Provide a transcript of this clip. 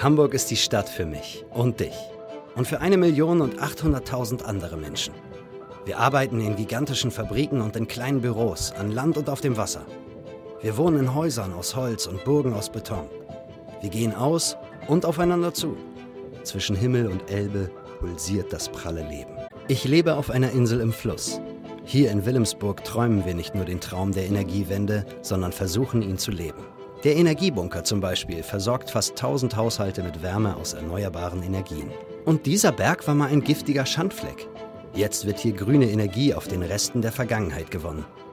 Hamburg ist die Stadt für mich und dich. Und für 1.800.000 andere Menschen. Wir arbeiten in gigantischen Fabriken und in kleinen Büros, an Land und auf dem Wasser. Wir wohnen in Häusern aus Holz und Burgen aus Beton. Wir gehen aus und aufeinander zu. Zwischen Himmel und Elbe pulsiert das pralle Leben. Ich lebe auf einer Insel im Fluss. Hier in Wilhelmsburg träumen wir nicht nur den Traum der Energiewende, sondern versuchen, ihn zu leben. Der Energiebunker zum Beispiel versorgt fast 1000 Haushalte mit Wärme aus erneuerbaren Energien. Und dieser Berg war mal ein giftiger Schandfleck. Jetzt wird hier grüne Energie auf den Resten der Vergangenheit gewonnen.